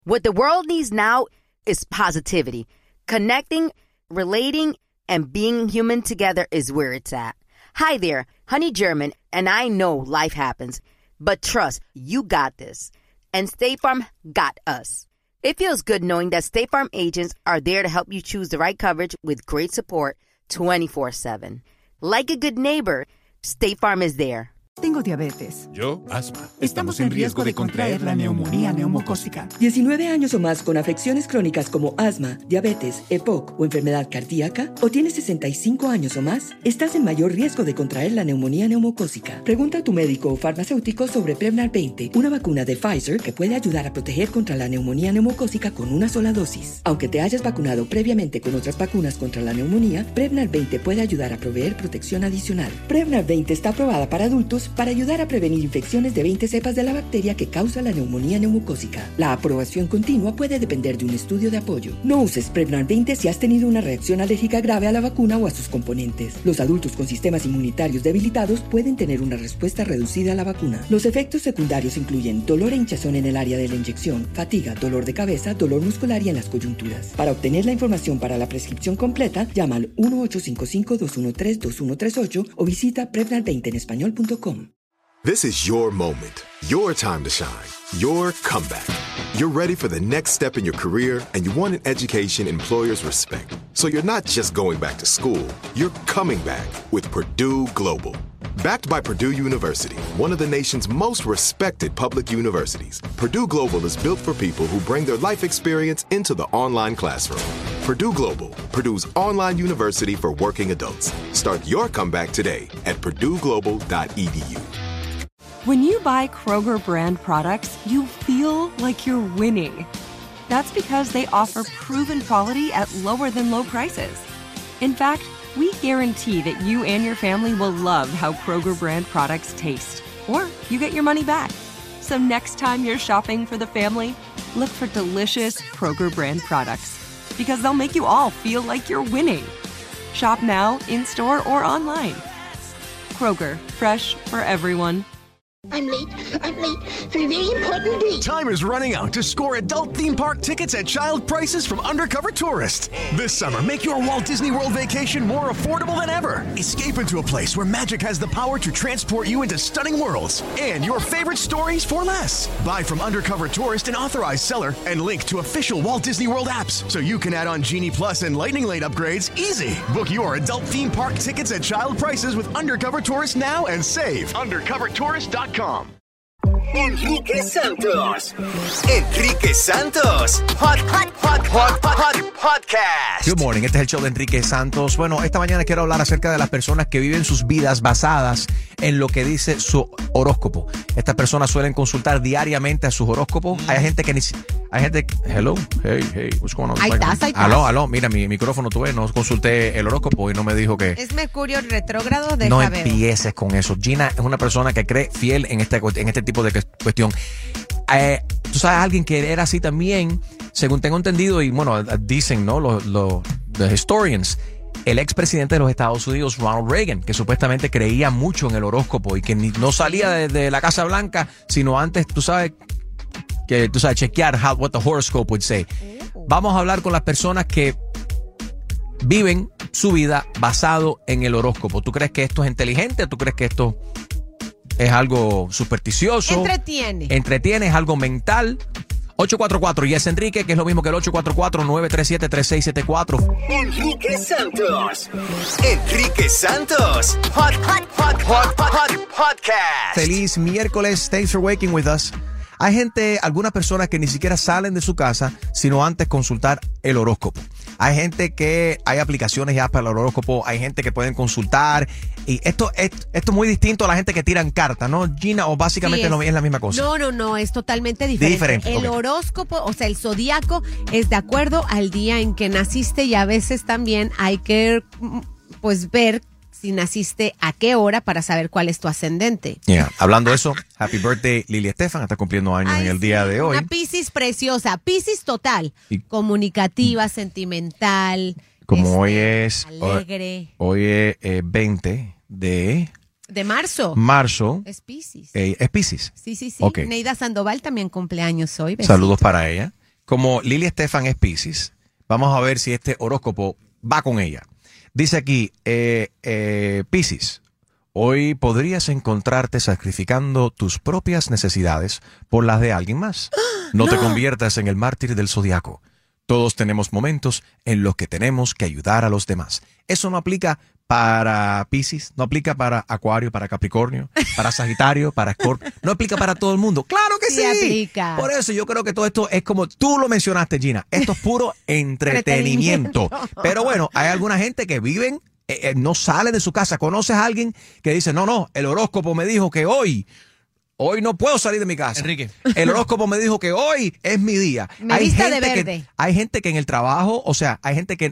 What the world needs now is positivity. Connecting, relating, and being human together is where it's at. Hi there, Honey German, and I know life happens, but trust, you got this. And State Farm got us. It feels good knowing that State Farm agents are there to help you choose the right coverage with great support 24/7. Like a good neighbor, State Farm is there. Tengo diabetes. Yo, asma. Estamos en riesgo de contraer la neumonía neumocócica. 19 años o más con afecciones crónicas como asma, diabetes, EPOC o enfermedad cardíaca, o tienes 65 años o más, estás en mayor riesgo de contraer la neumonía neumocócica. Pregunta a tu médico o farmacéutico sobre Prevnar 20, una vacuna de Pfizer que puede ayudar a proteger contra la neumonía neumocócica con una sola dosis. Aunque te hayas vacunado previamente con otras vacunas contra la neumonía, Prevnar 20 puede ayudar a proveer protección adicional. Prevnar 20 está aprobada para adultos para ayudar a prevenir infecciones de 20 cepas de la bacteria que causa la neumonía neumocócica. La aprobación continua puede depender de un estudio de apoyo. No uses Prevnar 20 si has tenido una reacción alérgica grave a la vacuna o a sus componentes. Los adultos con sistemas inmunitarios debilitados pueden tener una respuesta reducida a la vacuna. Los efectos secundarios incluyen dolor e hinchazón en el área de la inyección, fatiga, dolor de cabeza, dolor muscular y en las coyunturas. Para obtener la información para la prescripción completa, llama al 1-855-213-2138 o visita Prevnar20enespañol.com. This is your moment, your time to shine, your comeback. You're ready for the next step in your career, and you want an education employers respect. So you're not just going back to school, you're coming back with Purdue Global. Backed by Purdue University, one of the nation's most respected public universities, Purdue Global is built for people who bring their life experience into the online classroom. Purdue Global, Purdue's online university for working adults. Start your comeback today at purdueglobal.edu. When you buy Kroger brand products, you feel like you're winning. That's because they offer proven quality at lower than low prices. In fact, we guarantee that you and your family will love how Kroger brand products taste, or you get your money back. So next time you're shopping for the family, look for delicious Kroger brand products, because they'll make you all feel like you're winning. Shop now, in-store, or online. Kroger, fresh for everyone. I'm late for a very important date. Time is running out to score adult theme park tickets at child prices from Undercover Tourist. This summer, make your Walt Disney World vacation more affordable than ever. Escape into a place where magic has the power to transport you into stunning worlds and your favorite stories for less. Buy from Undercover Tourist, an authorized seller, and link to official Walt Disney World apps so you can add on Genie Plus and Lightning Lane upgrades easy. Book your adult theme park tickets at child prices with Undercover Tourist now and save. UndercoverTourist.com. Enrique Santos. Podcast. Good morning, este es el show de Enrique Santos. Bueno, esta mañana quiero hablar acerca de las personas que viven sus vidas basadas en lo que dice su horóscopo. Estas personas suelen consultar diariamente a sus horóscopos. Hay gente que hello, hey, what's going on? Ahí estás. Aló, mira, mi micrófono, tú ves, no consulté el horóscopo y no me dijo que... ¿Es Mercurio retrógrado? No empieces con eso. Gina es una persona que cree fiel en este tipo de cuestión. Tú sabes, alguien que era así también, según tengo entendido, y bueno, dicen, ¿no? Los historians, el expresidente de los Estados Unidos, Ronald Reagan, que supuestamente creía mucho en el horóscopo y que no salía de la Casa Blanca, sino antes, chequear what the horoscope would say. Vamos a hablar con las personas que viven su vida basado en el horóscopo. ¿Tú crees que esto es inteligente? ¿Tú crees que esto es algo supersticioso? Entretiene, es algo mental. 844 y es Enrique, que es lo mismo que el 844-937-3674. Enrique Santos. Podcast. Feliz miércoles. Thanks for waking with us. Hay algunas personas que ni siquiera salen de su casa, sino antes consultar el horóscopo. Hay gente que hay aplicaciones ya para el horóscopo, hay gente que pueden consultar. Y esto es muy distinto a la gente que tiran cartas, ¿no, Gina? O básicamente sí, es la misma cosa. No, es totalmente diferente. El horóscopo, o sea, el zodiaco, es de acuerdo al día en que naciste, y a veces también hay que ver si naciste a qué hora para saber cuál es tu ascendente. Hablando de eso, happy birthday Lili Estefan, está cumpliendo años en el día de hoy. Una Piscis preciosa, Piscis total, comunicativa, sentimental, como hoy es alegre. Hoy es 20 de marzo. Es Piscis. Es Piscis. Sí. Okay. Neida Sandoval también cumpleaños hoy. Besitos. Saludos para ella. como Lili Estefan es Piscis, vamos a ver si este horóscopo va con ella. Dice aquí, Piscis, hoy podrías encontrarte sacrificando tus propias necesidades por las de alguien más. No te conviertas en el mártir del zodiaco. Todos tenemos momentos en los que tenemos que ayudar a los demás. Eso no aplica para Piscis, no aplica para Acuario, para Capricornio, para Sagitario, para Escorpio. No aplica para todo el mundo. ¡Claro que sí! Aplica. Por eso yo creo que todo esto es como tú lo mencionaste, Gina. Esto es puro entretenimiento. Pero bueno, hay alguna gente que viven, no sale de su casa. ¿Conoces a alguien que dice, no, el horóscopo me dijo que hoy no puedo salir de mi casa? Enrique. El horóscopo me dijo que hoy es mi día. Me vista de verde. Hay gente que en el trabajo, o sea, hay gente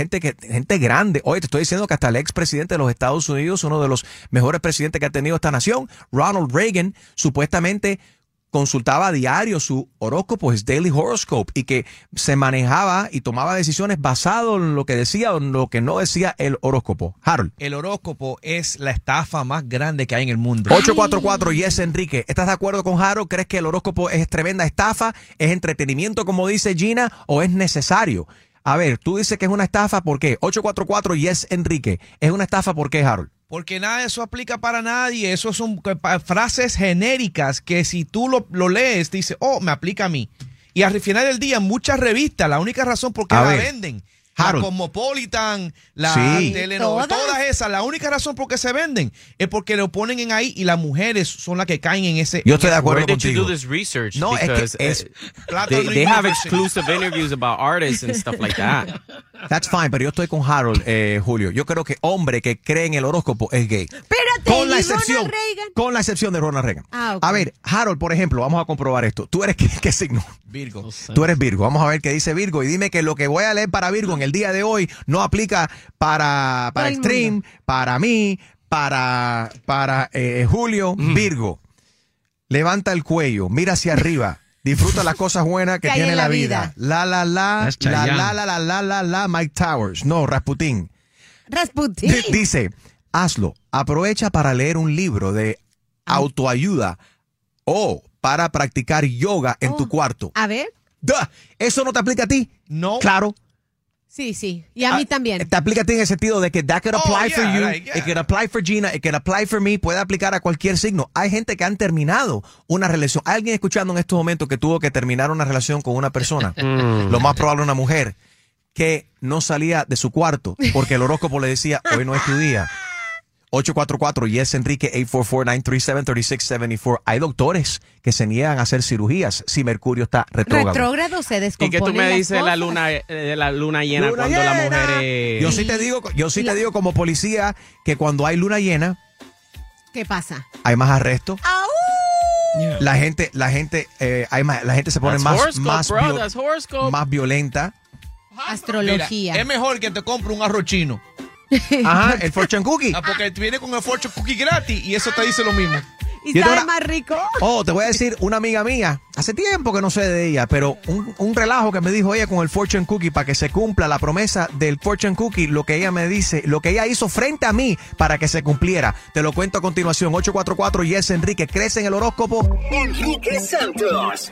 grande. Oye, te estoy diciendo que hasta el expresidente de los Estados Unidos, uno de los mejores presidentes que ha tenido esta nación, Ronald Reagan, supuestamente consultaba a diario su horóscopo, his daily horoscope, y que se manejaba y tomaba decisiones basado en lo que decía o en lo que no decía el horóscopo. Harold. El horóscopo es la estafa más grande que hay en el mundo. 844 Yes Enrique. ¿Estás de acuerdo con Harold? ¿Crees que el horóscopo es tremenda estafa? ¿Es entretenimiento, como dice Gina? ¿O es necesario? A ver, tú dices que es una estafa, ¿por qué? 844 Yes Enrique. ¿Es una estafa por qué, Harold? Porque nada de eso aplica para nadie. Eso son frases genéricas que si tú lo lees, te dice, me aplica a mí. Y al final del día, muchas revistas, la única razón por qué la venden, Harold. La Cosmopolitan, la Telenovela, todas esas, la única razón por qué se venden es porque lo ponen en ahí y las mujeres son las que caen en ese. Yo estoy de acuerdo Where did contigo. you do this research? No, because they have exclusive interviews about artists and stuff like that. That's fine, pero yo estoy con Harold, Julio. Yo creo que hombre que cree en el horóscopo es gay. Espérate, Con la ¿y excepción, Ronald Reagan? con la excepción de Ronald Reagan. Okay. A ver, Harold, por ejemplo, vamos a comprobar esto. ¿Tú eres qué signo? Virgo. Tú eres Virgo. Vamos a ver qué dice Virgo y dime que lo que voy a leer para Virgo en el día de hoy no aplica para Extreme, para mí, para Julio. Virgo. Levanta el cuello, mira hacia arriba. Disfruta las cosas buenas que tiene la vida. La, Mike Towers. No, Rasputin. Dice, hazlo. Aprovecha para leer un libro de autoayuda o para practicar yoga en tu cuarto. A ver. ¿Eso no te aplica a ti? No. Claro. Sí. Y a mí también. Te aplica a ti en el sentido de que that could apply for you, it could apply for Gina, it could apply for me, puede aplicar a cualquier signo. Hay gente que han terminado una relación. ¿Hay alguien escuchando en estos momentos que tuvo que terminar una relación con una persona? Lo más probable una mujer que no salía de su cuarto porque el horóscopo le decía, hoy no es tu día. 844 Yes Enrique 844-937-3674. Hay doctores que se niegan a hacer cirugías si Mercurio está retrógrado. Retrógrado se descompone. ¿Y qué tú me dices la luna llena cuando la mujer es... Yo sí te digo como policía que cuando hay luna llena, ¿qué pasa? Hay más arrestos. Yeah. La gente se pone más violenta. Astrología. Mira, es mejor que te compre un arroz chino. Ajá, el fortune cookie. Porque viene con el fortune cookie gratis y eso te dice lo mismo. ¿Y sabe más rico? Te voy a decir, una amiga mía, hace tiempo que no sé de ella, pero un relajo que me dijo ella con el fortune cookie para que se cumpla la promesa del fortune cookie, lo que ella me dice, lo que ella hizo frente a mí para que se cumpliera. Te lo cuento a continuación. 844 Yes Enrique, ¿crees en el horóscopo? Enrique Santos.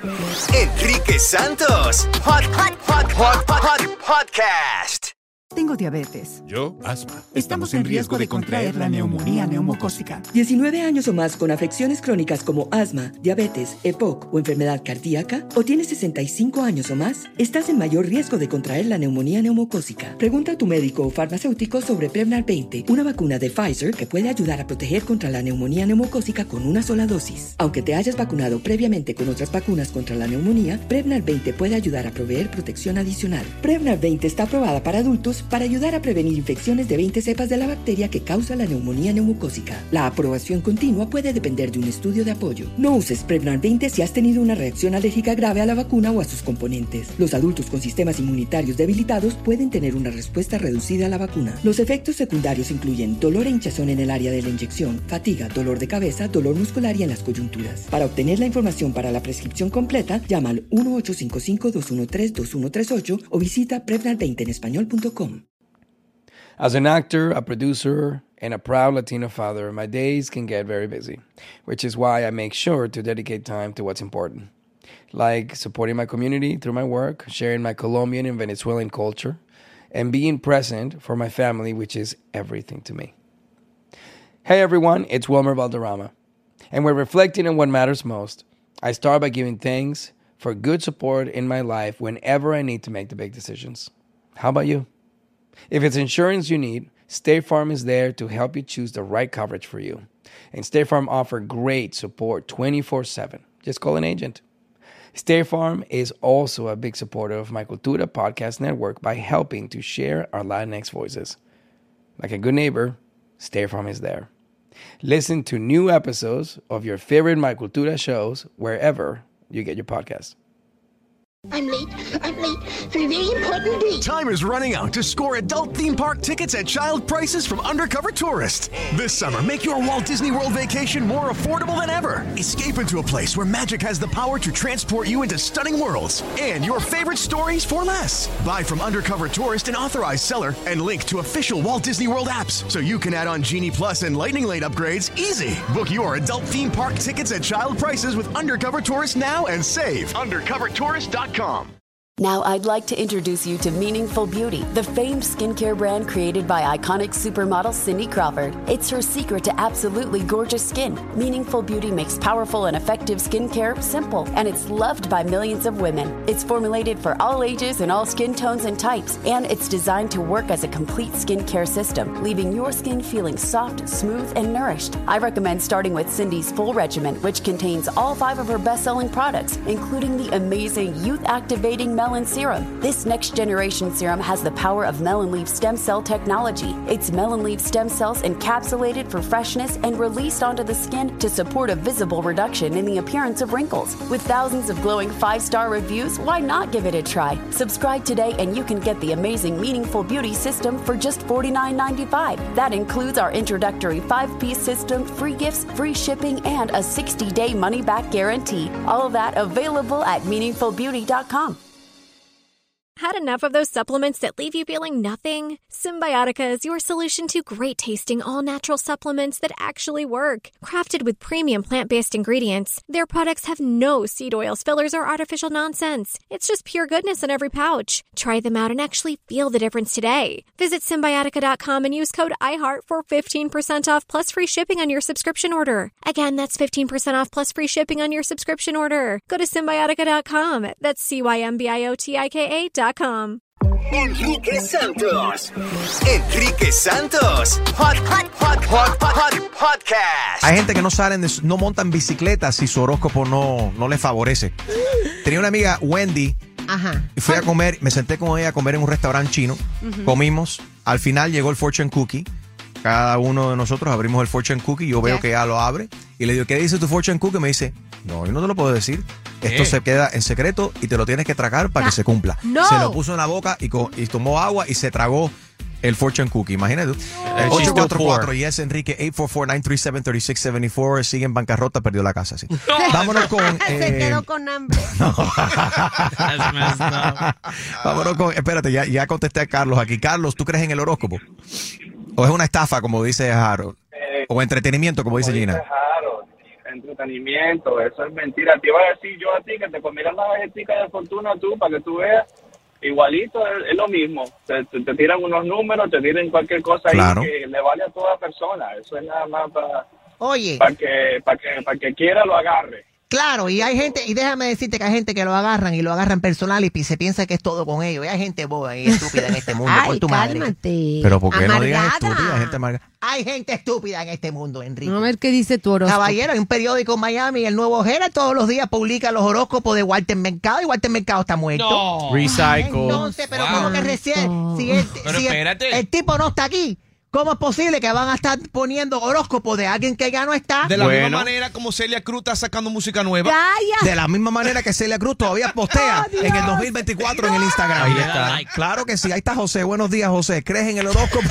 Podcast. Tengo diabetes. Yo, asma. Estamos en riesgo de contraer la neumonía neumocócica. 19 años o más con afecciones crónicas como asma, diabetes, EPOC o enfermedad cardíaca, o tienes 65 años o más, estás en mayor riesgo de contraer la neumonía neumocócica. Pregunta a tu médico o farmacéutico sobre Prevnar 20, una vacuna de Pfizer que puede ayudar a proteger contra la neumonía neumocócica con una sola dosis. Aunque te hayas vacunado previamente con otras vacunas contra la neumonía, Prevnar 20 puede ayudar a proveer protección adicional. Prevnar 20 está aprobada para adultos para ayudar a prevenir infecciones de 20 cepas de la bacteria que causa la neumonía neumocócica. La aprobación continua puede depender de un estudio de apoyo. No uses Prevnar 20 si has tenido una reacción alérgica grave a la vacuna o a sus componentes. Los adultos con sistemas inmunitarios debilitados pueden tener una respuesta reducida a la vacuna. Los efectos secundarios incluyen dolor e hinchazón en el área de la inyección, fatiga, dolor de cabeza, dolor muscular y en las coyunturas. Para obtener la información para la prescripción completa, llama al 1-855-213-2138 o visita Prevnar20enespañol.com. As an actor, a producer, and a proud Latino father, my days can get very busy, which is why I make sure to dedicate time to what's important. like supporting my community through my work, sharing my Colombian and Venezuelan culture, and being present for my family, which is everything to me. Hey everyone, it's Wilmer Valderrama, and we're reflecting on what matters most. I start by giving thanks for good support in my life whenever I need to make the big decisions. How about you? If it's insurance you need, State Farm is there to help you choose the right coverage for you. And State Farm offers great support 24/7. Just call an agent. State Farm is also a big supporter of my Cultura podcast network by helping to share our Latinx voices. Like a good neighbor, State Farm is there. Listen to new episodes of your favorite My Cultura shows wherever you get your podcasts. I'm late for a very important date. Time is running out to score adult theme park tickets at child prices from Undercover Tourist. This summer, make your Walt Disney World vacation more affordable than ever. Escape into a place where magic has the power to transport you into stunning worlds and your favorite stories for less. Buy from Undercover Tourist, an authorized seller, and link to official Walt Disney World apps so you can add on Genie Plus and Lightning Lane upgrades easy. Book your adult theme park tickets at child prices with Undercover Tourist now and save. UndercoverTourist.com. Now I'd like to introduce you to Meaningful Beauty, the famed skincare brand created by iconic supermodel Cindy Crawford. It's her secret to absolutely gorgeous skin. Meaningful Beauty makes powerful and effective skincare simple, and it's loved by millions of women. It's formulated for all ages and all skin tones and types, and it's designed to work as a complete skincare system, leaving your skin feeling soft, smooth, and nourished. I recommend starting with Cindy's full regimen, which contains all 5 of her best-selling products, including the amazing youth-activating Melon Serum. This next generation serum has the power of melon leaf stem cell technology. It's melon leaf stem cells encapsulated for freshness and released onto the skin to support a visible reduction in the appearance of wrinkles. With thousands of glowing 5-star reviews, why not give it a try? Subscribe today and you can get the amazing Meaningful Beauty system for just $49.95. That includes our introductory 5-piece system, free gifts, free shipping, and a 60-day money-back guarantee. All of that available at meaningfulbeauty.com. Had enough of those supplements that leave you feeling nothing? Symbiotica is your solution to great-tasting, all-natural supplements that actually work. Crafted with premium plant-based ingredients, their products have no seed oils, fillers, or artificial nonsense. It's just pure goodness in every pouch. Try them out and actually feel the difference today. Visit Symbiotica.com and use code IHEART for 15% off plus free shipping on your subscription order. Again, that's 15% off plus free shipping on your subscription order. Go to Symbiotica.com. That's CYMBIOTIKA.com. Enrique Santos. Hot Podcast. Hay gente que no montan bicicletas si su horóscopo no les favorece. Tenía una amiga, Wendy, y fui a comer, me senté con ella a comer en un restaurante chino. Comimos, al final llegó el fortune cookie. Cada uno de nosotros abrimos el fortune cookie. Yo veo que ella lo abre y le digo, ¿qué dice tu fortune cookie? Me dice, no, yo no te lo puedo decir. Esto se queda en secreto y te lo tienes que tragar para que se cumpla. No. Se lo puso en la boca y tomó agua y se tragó el fortune cookie. Imagínate tú. 844, yes, Enrique, 844-937-3674. Sigue en bancarrota, perdió la casa. Sí. Vámonos con... se quedó con hambre. Vámonos con... Espérate, ya contesté a Carlos aquí. Carlos, ¿tú crees en el horóscopo? ¿O es una estafa, como dice Harold? ¿O entretenimiento, como dice Gina? Entretenimiento, eso es mentira. Te iba a decir yo a ti que te comieras la vegetica de fortuna tú para que tú veas. Igualito es lo mismo. Te tiran unos números, te tiran cualquier cosa ahí que le vale a toda persona. Eso es nada más para que quiera lo agarre. Claro, y hay gente, y déjame decirte que hay gente que lo agarran personal y se piensa que es todo con ellos. Y hay gente boba y estúpida en este mundo. Ay, por tu madre. cálmate. Pero ¿por qué no digas estúpida? Hay gente amargada. Hay gente estúpida en este mundo, Enrique. A ver qué dice tu horóscopo. Caballero, hay un periódico en Miami, el Nuevo Herald, todos los días publica los horóscopos de Walter Mercado, y Walter Mercado está muerto. No. Recycle. Entonces, pero ¿cómo que recién? Si el tipo no está aquí, ¿cómo es posible que van a estar poniendo horóscopos de alguien que ya no está? De la misma manera como Celia Cruz está sacando música nueva. ¡Calla! De la misma manera que Celia Cruz todavía postea en el 2024 en el Instagram. Ahí está. Claro que sí. Ahí está José. Buenos días, José. ¿Crees en el horóscopo?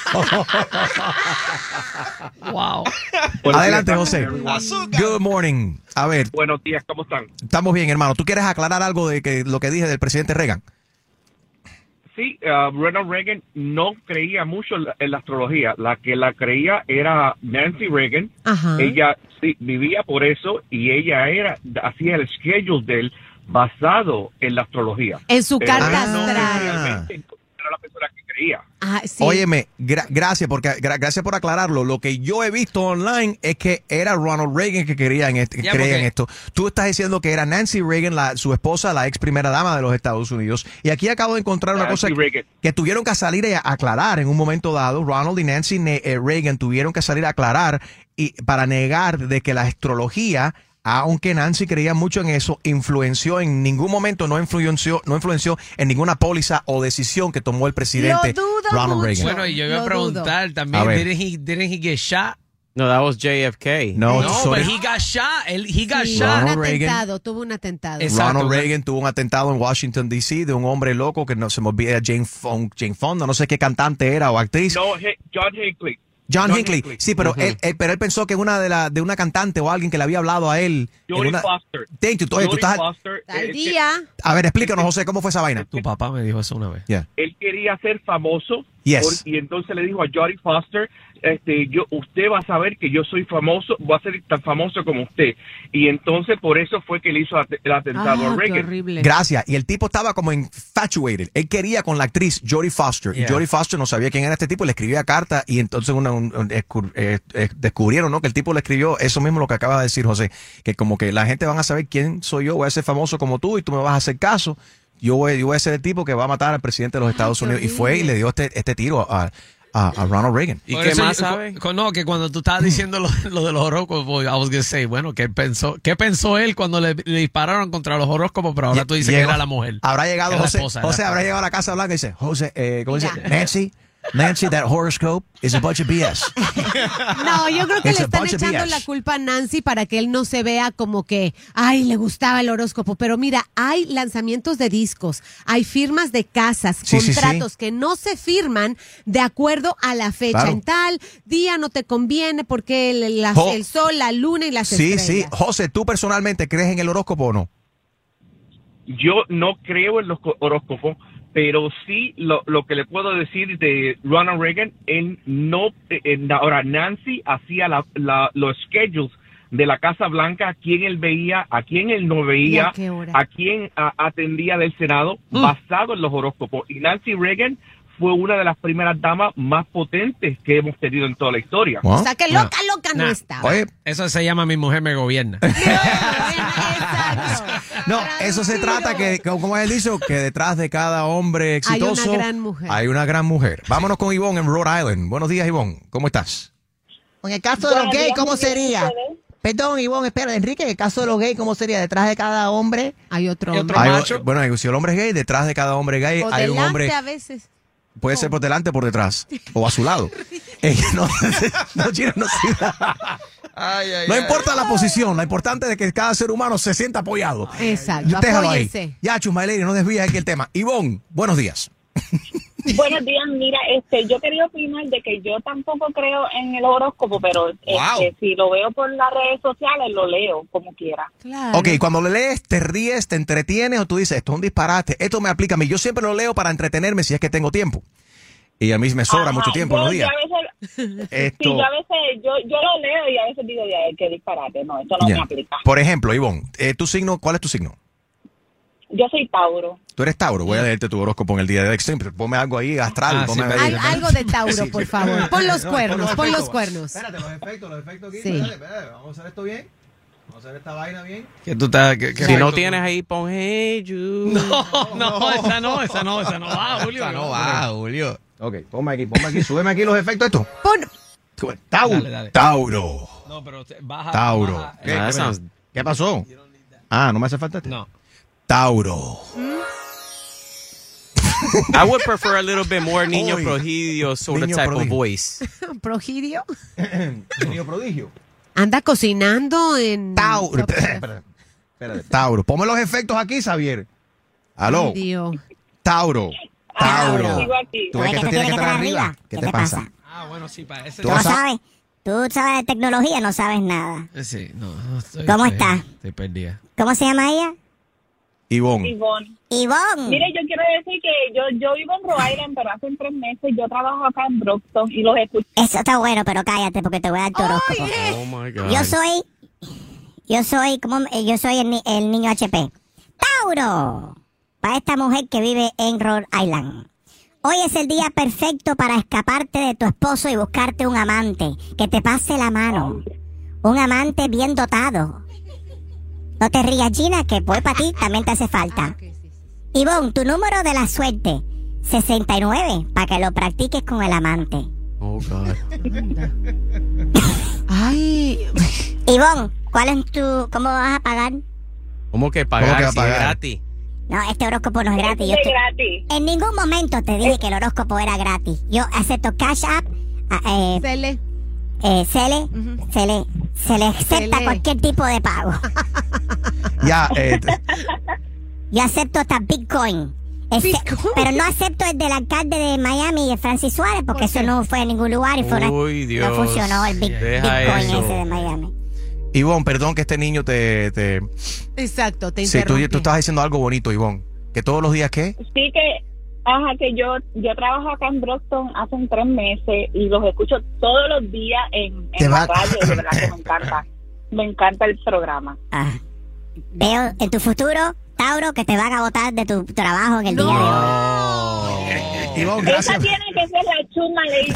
Wow. Adelante, José. Good morning. A ver. Buenos días, ¿cómo están? Estamos bien, hermano. ¿Tú quieres aclarar algo de lo que dije del presidente Reagan? sí, Ronald Reagan no creía mucho en la astrología. La que la creía era Nancy Reagan. Ajá. Ella sí vivía por eso y ella hacía el schedule de él basado en la astrología. En su Pero carta no astral. realmente era la persona que creía. Ah, sí. Óyeme, gracias gracias por aclararlo. Lo que yo he visto online es que era Ronald Reagan que creía en esto. Tú estás diciendo que era Nancy Reagan, su esposa, la ex primera dama de los Estados Unidos. Y aquí acabo de encontrar una cosa que tuvieron que salir a aclarar en un momento dado. Ronald y Nancy Reagan tuvieron que salir a aclarar para negar de que la astrología, aunque Nancy creía mucho en eso, influenció en ningún momento, no influenció en ninguna póliza o decisión que tomó el presidente Ronald Reagan. Bueno, y yo iba a preguntar también, didn't he get shot? No, that was JFK. No, but he got shot. He got shot. Tuvo un atentado. Ronald Reagan tuvo un atentado en Washington, D.C. de un hombre loco que no se me olvida, Jane Fonda, no sé qué cantante era o actriz. No, John Hinckley. John Hinckley, sí, pero él pensó que una de una cantante o alguien que le había hablado a él. Jodie Foster. Foster. Al día. A ver, explícanos, José, ¿cómo fue esa vaina? Tu papá me dijo eso una vez. Yeah. Él quería ser famoso. Yes. Y entonces le dijo a Jodie Foster, usted va a saber que yo soy famoso, voy a ser tan famoso como usted. Y entonces por eso fue que le hizo el atentado a Reagan. Qué horrible. Gracias. Y el tipo estaba como infatuated. Él quería con la actriz Jodie Foster. Yeah. Y Jodie Foster no sabía quién era este tipo y le escribía carta. Y entonces descubrieron, ¿no? Que el tipo le escribió eso mismo lo que acaba de decir José. Que como que la gente van a saber quién soy yo, voy a ser famoso como tú y tú me vas a hacer caso. Yo voy a ser el tipo que va a matar al presidente de los Estados Unidos. Y fue y le dio este tiro a Ronald Reagan. ¿Y qué más sabe? No, que cuando tú estabas diciendo lo de los horóscopos, I was gonna say, bueno, ¿qué pensó él cuando le dispararon contra los horóscopos? Pero ahora tú dices que era la mujer. Habrá llegado José habrá llegado a la Casa Blanca y dice, José, ¿cómo dice? Nancy, that horoscope is a bunch of BS. No, yo creo que le están echando la culpa a Nancy para que él no se vea como que, le gustaba el horóscopo. Pero mira, hay lanzamientos de discos, hay firmas de casas, contratos que no se firman de acuerdo a la fecha. Claro. En tal día no te conviene porque el sol, la luna y las estrellas. Sí. José, ¿tú personalmente crees en el horóscopo o no? Yo no creo en los horóscopos, pero sí lo que le puedo decir de Ronald Reagan, ahora Nancy hacía los schedules de la Casa Blanca, a quién él veía, a quién él no veía, a quién atendía del Senado, basado en los horóscopos. Y Nancy Reagan fue una de las primeras damas más potentes que hemos tenido en toda la historia. O sea, que loca no está. Oye, eso se llama Mi Mujer Me Gobierna. No, eso se trata que, como él dicho, que detrás de cada hombre exitoso hay una gran mujer. Vámonos con Ivonne en Rhode Island. Buenos días, Ivonne. ¿Cómo estás? En el caso de los gays, ¿cómo sería? Perdón, Ivonne, espera, Enrique, en el caso de los gays, ¿cómo sería? Detrás de cada hombre hay otro hombre. Macho. Bueno, si el hombre es gay, detrás de cada hombre gay hay un hombre. A veces. Puede ser por delante o por detrás. O a su lado. No, importa la posición, lo importante es que cada ser humano se sienta apoyado. Exacto. Déjalo ahí. Ya, Chusmaileni, no desvíes aquí el tema. Ivonne, buenos días. Buenos días, mira, yo quería opinar de que yo tampoco creo en el horóscopo, pero si lo veo por las redes sociales, lo leo como quiera. Claro. Ok, cuando lo lees, ¿te ríes, te entretienes o tú dices, esto es un disparate, esto me aplica a mí? Yo siempre lo leo para entretenerme si es que tengo tiempo. Y a mí me sobra mucho tiempo en los días. Yo a veces lo leo y a veces digo, qué disparate, no, esto no me aplica. Por ejemplo, Ivonne, ¿cuál es tu signo? Yo soy Tauro. Tú eres Tauro. Voy a leerte tu horóscopo en el día de Extreme. Ponme algo ahí astral. Algo de Tauro, por favor. Pon los cuernos, pon los cuernos. Espérate, los efectos aquí. Sí. Espérate. Vamos a hacer esto bien. Vamos a hacer esta vaina bien. Si no tienes ahí, pon Hey You. No, esa no va, Julio. Esa no va, Julio. Ok, ponme aquí. Súbeme aquí los efectos estos. Tauro. Dale. Tauro. No, pero baja. Tauro. ¿Qué pasó? ¿No me hace falta este? No. Tauro. I would prefer a little bit more Niño Prodigio sort of type of voice. ¿Progidio? Niño Prodigio. Anda cocinando en... Tauro. Espérate. Tauro. Ponme los efectos aquí, Xavier. Aló. Tauro. ¿Tú ves que esto tiene que estar arriba? ¿Qué te pasa? Bueno, sí, parece. ¿Tú sabes? Tú sabes de tecnología, no sabes nada. Sí, no ¿Cómo estás? Estoy perdida. ¿Cómo se llama ella? Ivonne. Mire, yo quiero decir que yo vivo en Rhode Island, pero hace 3 meses yo trabajo acá en Brockton y los escucho. Eso está bueno, pero cállate porque te voy a dar tu horóscopo. Oh my God. Yo soy el niño HP. Tauro. Para esta mujer que vive en Rhode Island. Hoy es el día perfecto para escaparte de tu esposo y buscarte un amante que te pase la mano. Un amante bien dotado. No te rías, Gina, que voy para ti, también te hace falta. Ivonne, tu número de la suerte, 69, para que lo practiques con el amante. Oh, God. Ay. Ivonne, ¿cómo vas a pagar? ¿Cómo que pagar? ¿Cómo que si pagar? es gratis. No, este horóscopo no es gratis. Gratis. En ningún momento te dije que el horóscopo era gratis. Yo acepto Cash App, Cele. se le acepta cualquier tipo de pago. Ya, Yo acepto hasta Bitcoin. Pero no acepto el del alcalde de Miami, Francis Suárez, porque eso no fue a ningún lugar y Uy, Dios. no funcionó el Bitcoin eso. ese de Miami. Ivonne, perdón que este niño te... Exacto, te Sí, interrumpí. tú estabas diciendo algo bonito, Ivonne. ¿Que todos los días qué? Sí, que yo trabajo acá en Brockton hace 3 meses y los escucho todos los días en la radio, de verdad que me encanta. Me encanta el programa. Veo en tu futuro, Tauro, que te van a botar de tu trabajo en el día de hoy. Ivonne, gracias. Esa tiene que ser la Chuma Lady.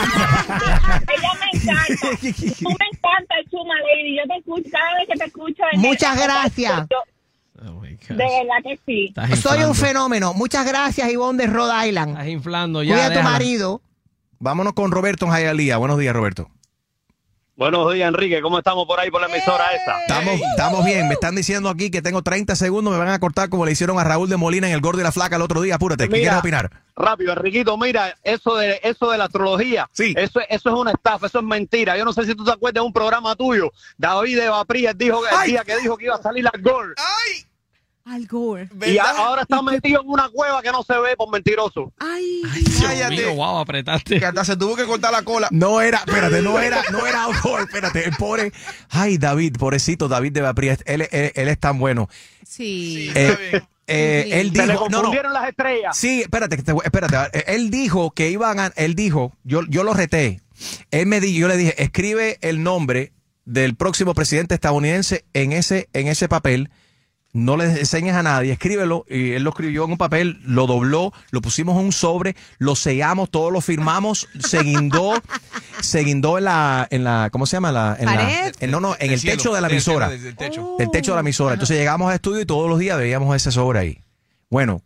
Ella me encanta. Tú me encanta, Chuma Lady. Yo te escucho cada vez que te escucho. Muchas gracias. De verdad que sí. Soy un fenómeno. Muchas gracias, Ivonne de Rhode Island. Estás inflando ya. Cuida a tu marido. Vámonos con Roberto en Hialeah. Buenos días, Roberto. Buenos días, Enrique. ¿Cómo estamos por ahí por la emisora esa? Estamos bien. Me están diciendo aquí que tengo 30 segundos. Me van a cortar como le hicieron a Raúl de Molina en El Gordo y la Flaca el otro día. Apúrate. ¿Qué quieres opinar? Rápido, Enriquito. Mira, eso de la astrología. Sí. Eso es una estafa. Eso es mentira. Yo no sé si tú te acuerdas de un programa tuyo. David de Baprías dijo el día que dijo que iba a salir Al Gore. ¡Ay! Al Gore. Y ahora está metido en una cueva que no se ve por mentiroso. Ay, Dios mío, wow, apretaste. Que hasta se tuvo que cortar la cola. No era Al Gore, espérate, el pobre. Ay, David, pobrecito David de Baprías. Él es tan bueno. Sí. Él dijo, se le confundieron las estrellas. Sí, espérate. Él dijo que iban a, yo lo reté. Yo le dije, escribe el nombre del próximo presidente estadounidense en ese papel. No le enseñes a nadie, escríbelo. Y él lo escribió en un papel, lo dobló, lo pusimos en un sobre, lo sellamos, todos lo firmamos, se guindó en la ¿cómo se llama? En el techo de la emisora. Del techo. Del techo de la emisora. Entonces llegamos al estudio y todos los días veíamos ese sobre ahí. Bueno,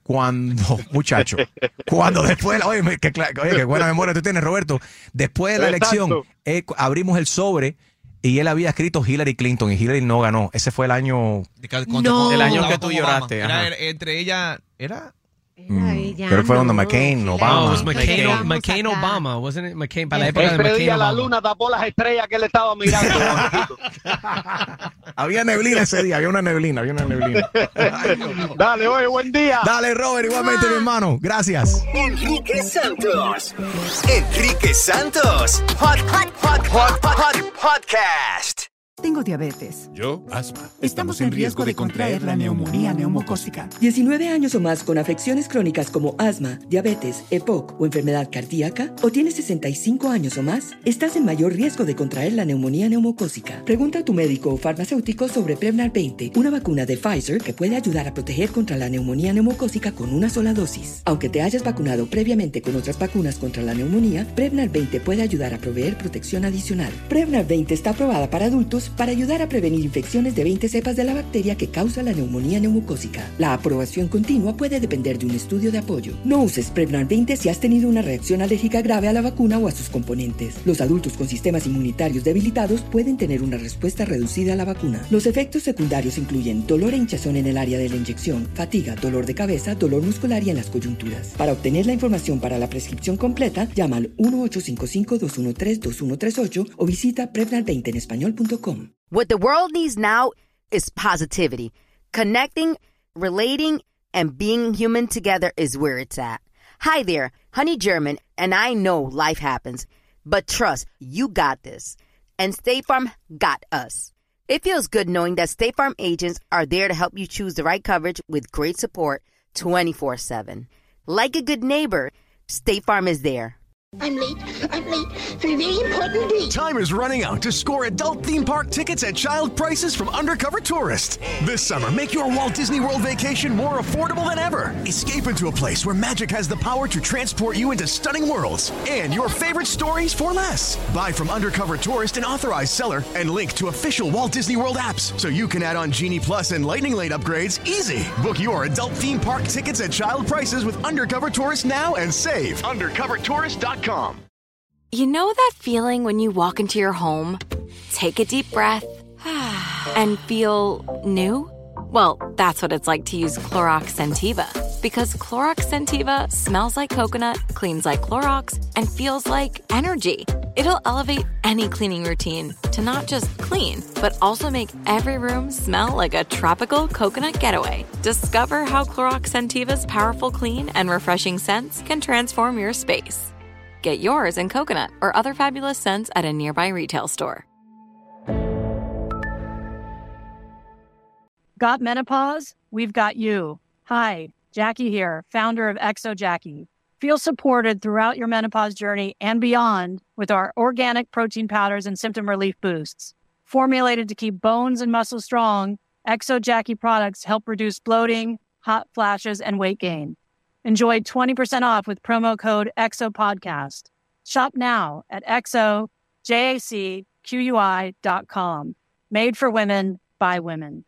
cuando después, oye, qué buena memoria tú tienes, Roberto. Después de la elección, abrimos el sobre. Y él había escrito Hillary Clinton y Hillary no ganó. Ese fue el año... El año que tú lloraste. Entre ella... ¿Era? Pero fue cuando McCain, Obama. No, McCain Obama. Wasn't it McCain? Para la época de McCain día Obama. la luna tapó las estrellas que él estaba mirando. Había neblina ese día, había una neblina. Dale, oye, buen día. Dale, Robert, igualmente, mi hermano. Gracias. Enrique Santos. Podcast. Tengo diabetes. Yo, asma. Estamos en riesgo de contraer la neumonía neumocócica. 19 años o más con afecciones crónicas como asma, diabetes, EPOC o enfermedad cardíaca, o tienes 65 años o más, estás en mayor riesgo de contraer la neumonía neumocócica. Pregunta a tu médico o farmacéutico sobre Prevnar 20, una vacuna de Pfizer que puede ayudar a proteger contra la neumonía neumocócica con una sola dosis. Aunque te hayas vacunado previamente con otras vacunas contra la neumonía, Prevnar 20 puede ayudar a proveer protección adicional. Prevnar 20 está aprobada para adultos para ayudar a prevenir infecciones de 20 cepas de la bacteria que causa la neumonía neumocócica. La aprobación continua puede depender de un estudio de apoyo. No uses Prevnar 20 si has tenido una reacción alérgica grave a la vacuna o a sus componentes. Los adultos con sistemas inmunitarios debilitados pueden tener una respuesta reducida a la vacuna. Los efectos secundarios incluyen dolor e hinchazón en el área de la inyección, fatiga, dolor de cabeza, dolor muscular y en las coyunturas. Para obtener la información para la prescripción completa, llama al 1-855-213-2138 o visita Prevnar20enespañol.com. What the world needs now is positivity. Connecting, relating, and being human together is where it's at. Hi there, Honey German, and I know life happens, but trust, you got this. And State Farm got us. It feels good knowing that State Farm agents are there to help you choose the right coverage with great support 24/7. Like a good neighbor, State Farm is there. I'm late for a very important date. Time is running out to score adult theme park tickets at child prices from Undercover Tourist. This summer, make your Walt Disney World vacation more affordable than ever. Escape into a place where magic has the power to transport you into stunning worlds and your favorite stories for less. Buy from Undercover Tourist, an authorized seller, and link to official Walt Disney World apps so you can add on Genie Plus and Lightning Lane upgrades easy. Book your adult theme park tickets at child prices with Undercover Tourist now and save. UndercoverTourist.com. You know that feeling when you walk into your home, take a deep breath, and feel new? Well, that's what it's like to use Clorox Scentiva. Because Clorox Scentiva smells like coconut, cleans like Clorox, and feels like energy. It'll elevate any cleaning routine to not just clean, but also make every room smell like a tropical coconut getaway. Discover how Clorox Scentiva's powerful clean and refreshing scents can transform your space. Get yours in coconut or other fabulous scents at a nearby retail store. Got menopause? We've got you. Hi, Jackie here, founder of Exo Jackie. Feel supported throughout your menopause journey and beyond with our organic protein powders and symptom relief boosts. Formulated to keep bones and muscles strong, Exo Jackie products help reduce bloating, hot flashes, and weight gain. Enjoy 20% off with promo code EXOPODCAST. Shop now at exojacqui.com. Made for women, by women.